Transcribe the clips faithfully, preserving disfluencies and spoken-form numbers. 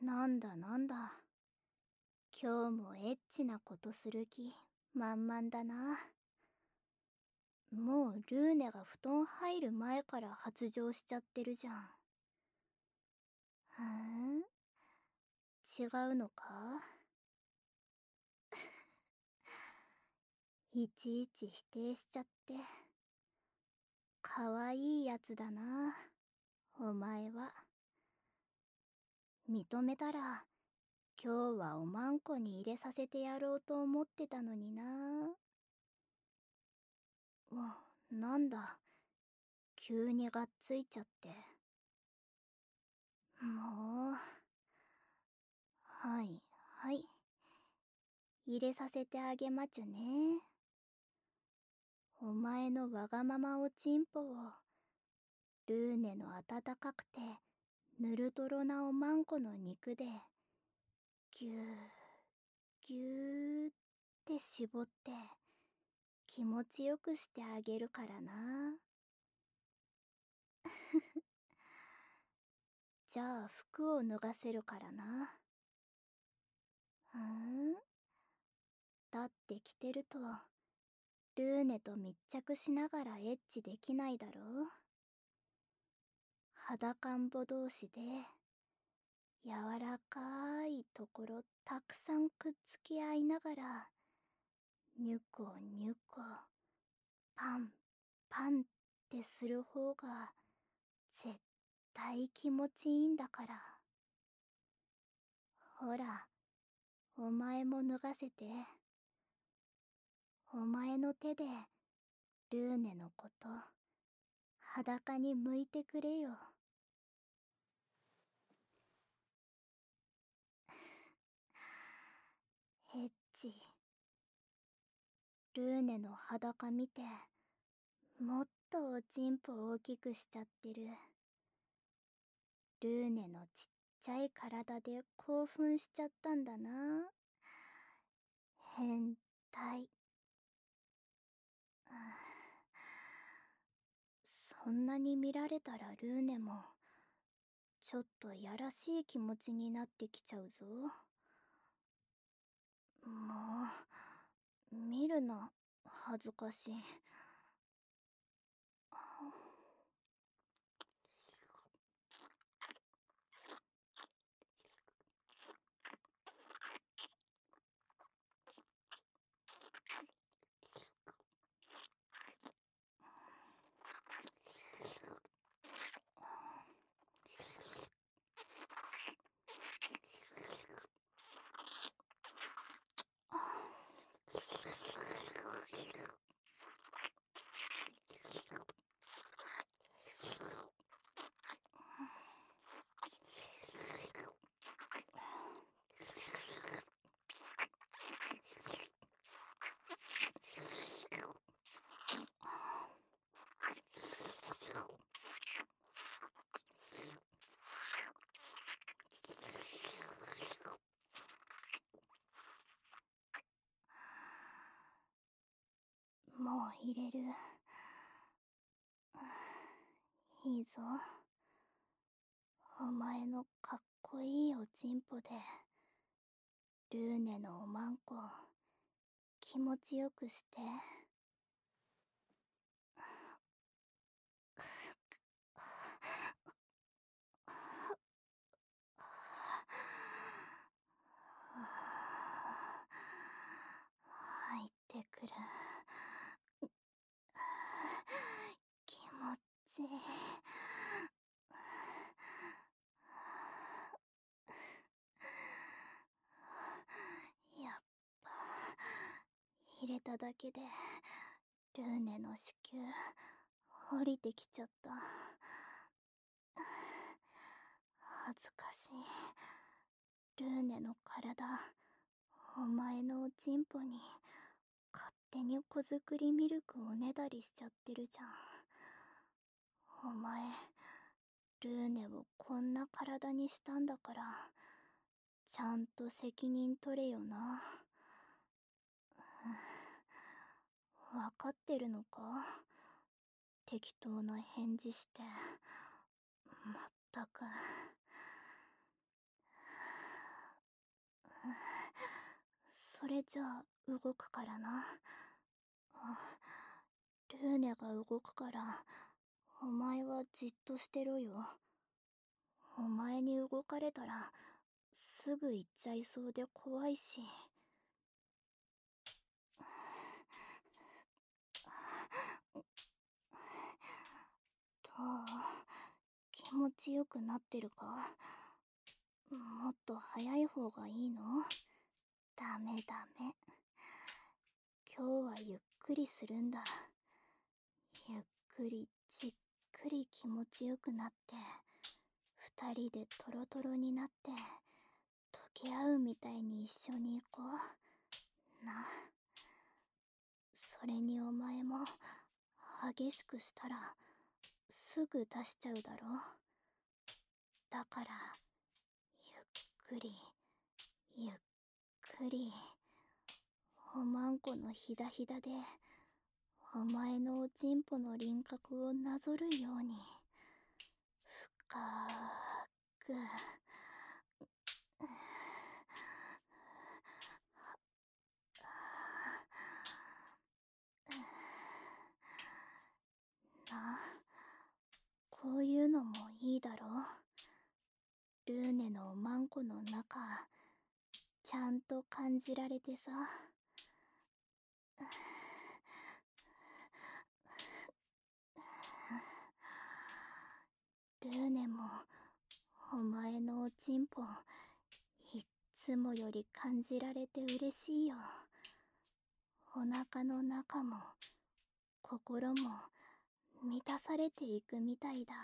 なんだなんだ。今日もエッチなことする気満々だな。もうルーネが布団入る前から発情しちゃってるじゃん。ふーん、違うのか？いちいち否定しちゃって。かわいいやつだな、お前は。認めたら、今日はおまんこに入れさせてやろうと思ってたのにな。お、なんだ、急にがっついちゃって。もう、はいはい、入れさせてあげまちゅね。お前のわがままおちんぽを、ルーネの温かくてぬるとろなおまんこの肉でぎゅーぎゅーって絞って気持ちよくしてあげるからな。じゃあ服を脱がせるからな。ふーん、だって着てるとルーネと密着しながらエッチできないだろう。裸んぼ同士で柔らかいところたくさんくっつき合いながらニュコニュコパンパンってする方が絶対気持ちいいんだから。ほら、お前も脱がせて。お前の手でルーネのこと裸に向いてくれよ。エッチ。ルーネの裸見てもっとおちんぽ大きくしちゃってる。ルーネのちっちゃい体で興奮しちゃったんだな。変態。そんなに見られたらルーネもちょっとやらしい気持ちになってきちゃうぞ。もう見るな、恥ずかしい。もう入れる。いいぞ。お前のかっこいいおちんぽでルーネのおまんこ気持ちよくして。入ってくる。気持ちいい。やっぱ入れただけでルーネの子宮降りてきちゃった。恥ずかしい。ルーネの体お前のおちんぽに勝手に子作りミルクをねだりしちゃってるじゃん。お前ルーネをこんな体にしたんだからちゃんと責任取れよな。わかってるのか？適当な返事して。まったく。 それじゃあ動くからな。ルーネが動くからお前はじっとしてろよ。お前に動かれたらすぐ行っちゃいそうで怖いし。どう？気持ちよくなってるか？もっと早い方がいいの？ダメダメ。今日はゆっくりするんだ。ゆっくりじっくり気持ちよくなって、二人でトロトロになって溶け合うみたいに一緒に行こうな。それにお前も激しくしたらすぐ出しちゃうだろ。だからゆっくりゆっくり、おまんこのひだひだでお前のおちんぽの輪郭をなぞるように深く。な、こういうのもいいだろ。ルーネのおまんこの中ちゃんと感じられてさ。ルーネもお前のおちんぽいっつもより感じられて嬉しいよ。お腹の中も心も満たされていくみたいだ。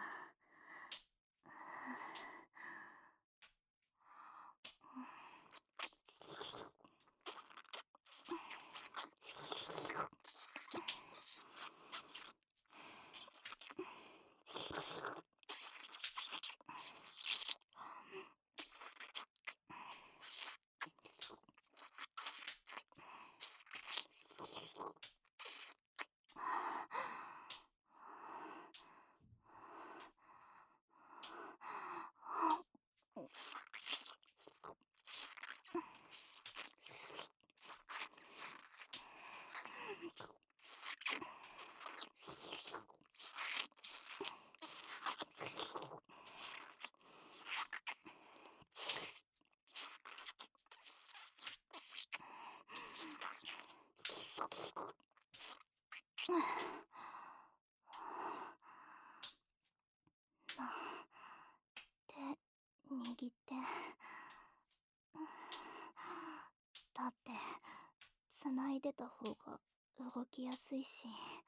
手握って。だってつないでた方が動きやすいし。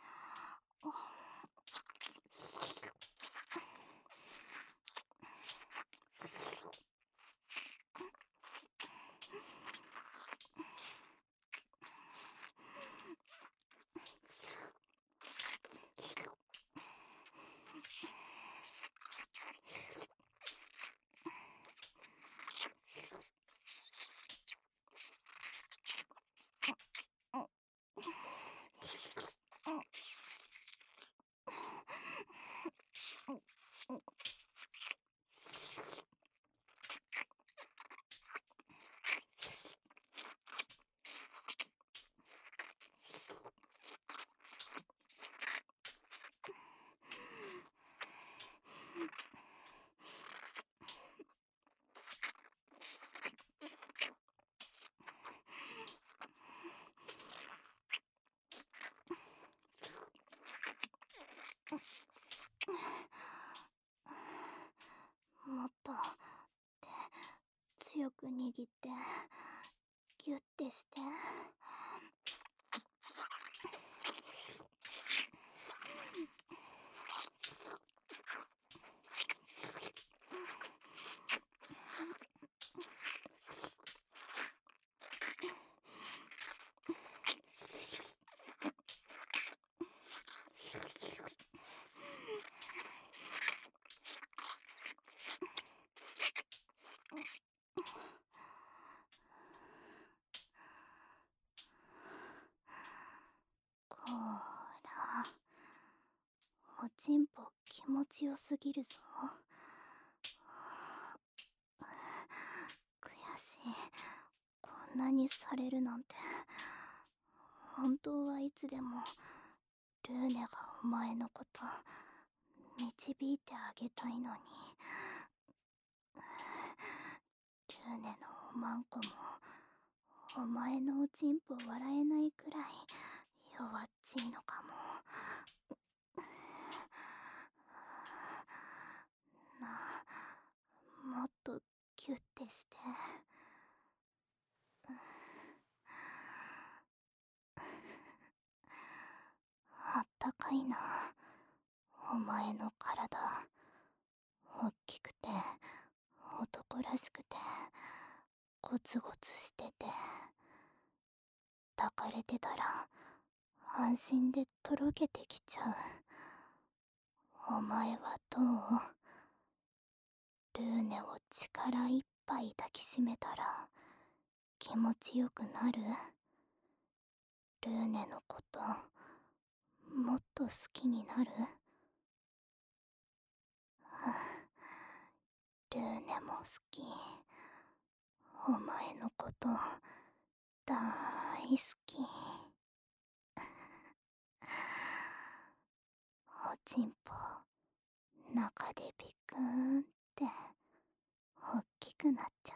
もっと手強く握ってギュッてして。こら、おちんぽ気持ちよすぎるぞ。悔しい。 んなにされるなんて。本当はいつでもルーネがお前のこと導いてあげたいのに。ルーネのおまんこもお前のおちんぽ笑えないくらい弱っちいのかも。なあ、もっとキュッてして。あったかいな、お前の体。おっきくて男らしくてゴツゴツしてて、抱かれてたら安心でとろけてきちゃう。お前はどう？ルーネを力いっぱい抱きしめたら気持ちよくなる？ルーネのこともっと好きになる？ルーネも好き。お前のことだい好き。おちんぽ中でビクーンっておっきくなっちゃった。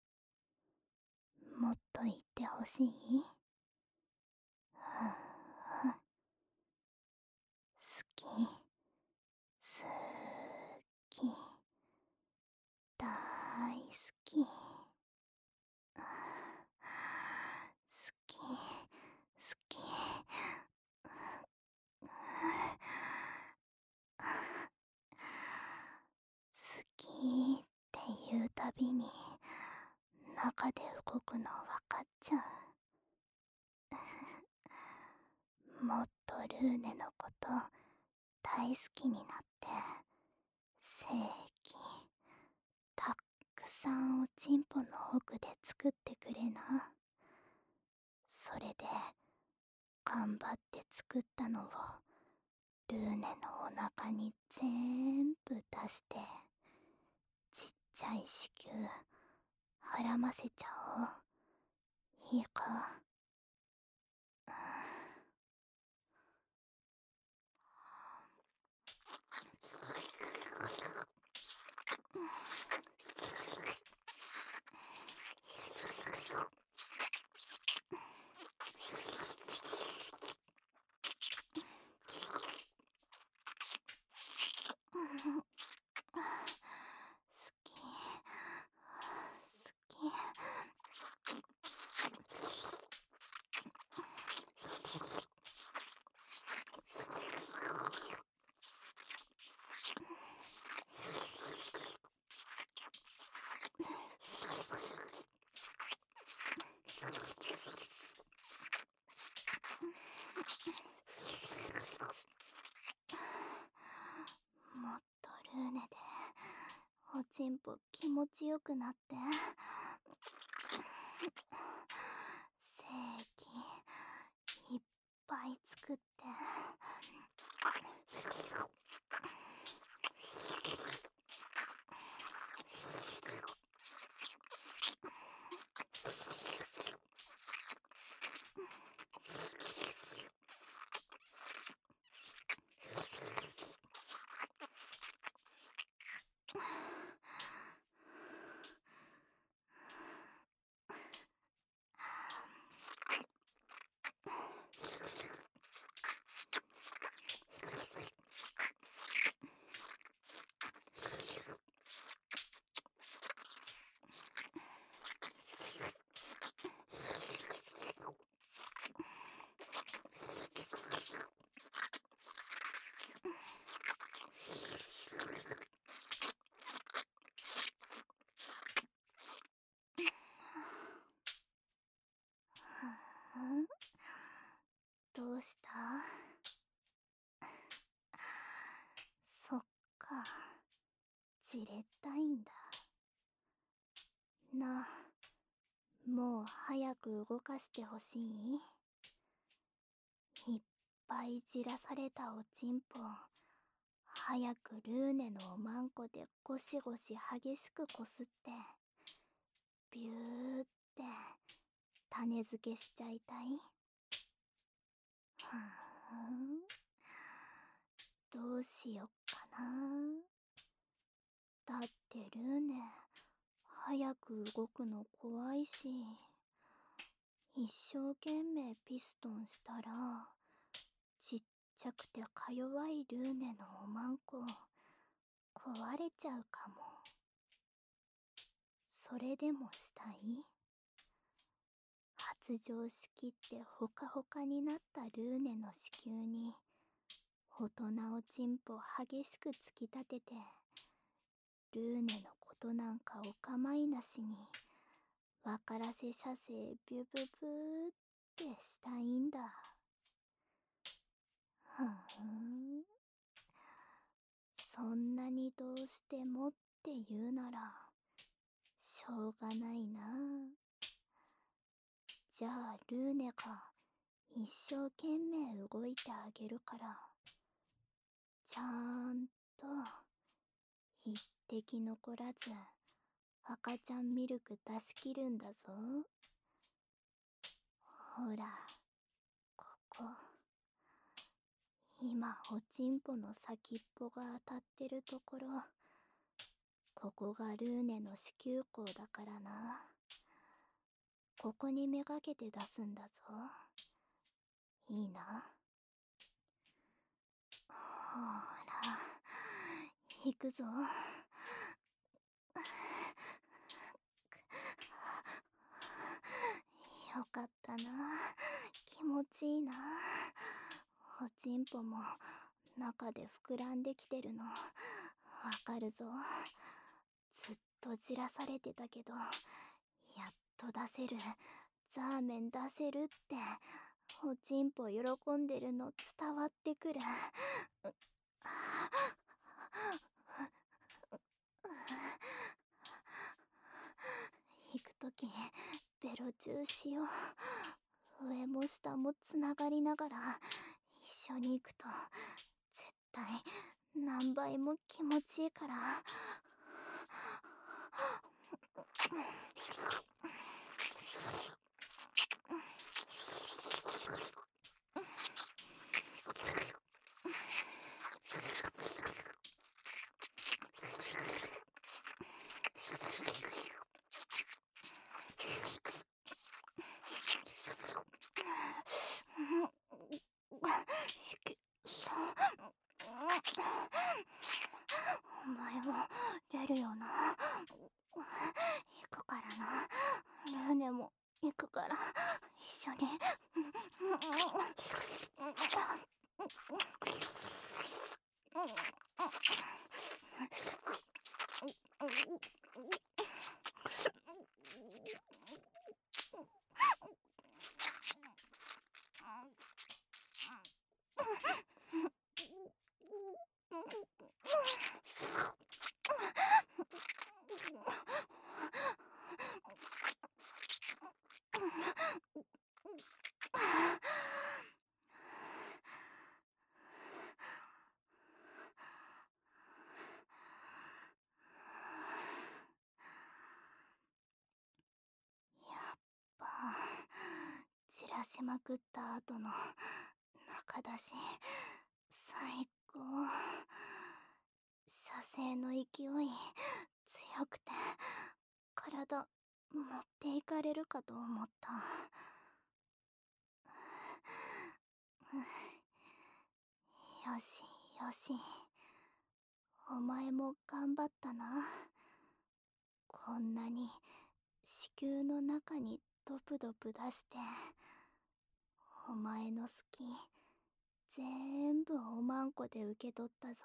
もっと言ってほしい？ふんふん。好き、好き、だい好き。好き、好き。好きって言うたびに中で動くの分かっちゃう。もっとルーネのこと大好きになって正規たっくさんおちんぽの奥で作ってくれな。それで頑張って作ったのをルーネのお腹に全部出してちっちゃい子宮はらませちゃおう。いいか？もっとルーネでおちんぽ気持ちよくなって。正規いっぱい作って。ん？どうした？そっか、じれったいんだな。もう早く動かしてほしい？いっぱいじらされたおちんぽ早くルーネのおまんこでゴシゴシ激しくこすってビューって種付けしちゃいたい。ふーん、どうしよっかな。だってルーネ、早く動くの怖いし、一生懸命ピストンしたら、ちっちゃくてか弱いルーネのおまんこ、壊れちゃうかも。それでもしたい？発情しきってほかほかになったルーネの子宮に、大人おちんぽ激しく突き立てて、ルーネのことなんかお構いなしに、分からせ射精ビュブブーってしたいんだ。ふーん。そんなにどうしてもって言うなら、しょうがないな。じゃあルーネが一生懸命動いてあげるから、ちゃんと一滴残らず赤ちゃんミルク出し切るんだぞ。ほら、ここ。今おちんぽの先っぽが当たってるところ、ここがルーネの子宮口だからな。ここにめがけて出すんだぞ。いいな。ほら、行くぞ。よかったな。気持ちいいな。おちんぽも中で膨らんできてるのわかるぞ。ずっとじらされてたけど、やっと出せる、ザーメン出せるっておちんぽ喜んでるの伝わってくる。行くときベロチューしよう。上も下もつながりながら一緒に行くと絶対何倍も気持ちいいから。お前も出るよな。行くからな。ルーネも行くから一緒に。やっぱ散らしまくった後の中だし最高。射精の勢い強くて体持っていかれるかと思った。よしよし、お前も頑張ったな。こんなに子宮の中にドプドプ出してお前の好き全部おまんこで受け取ったぞ。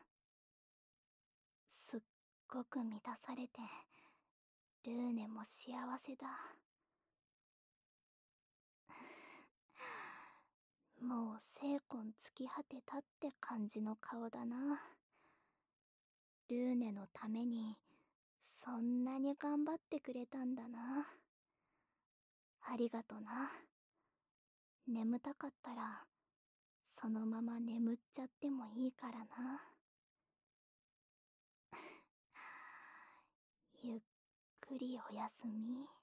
すっごく満たされてルーネも幸せだ。もう精魂尽き果てたって感じの顔だな。ルーネのためにそんなに頑張ってくれたんだな。ありがとな。眠たかったらそのまま眠っちゃってもいいからな。ゆっくりおやすみ。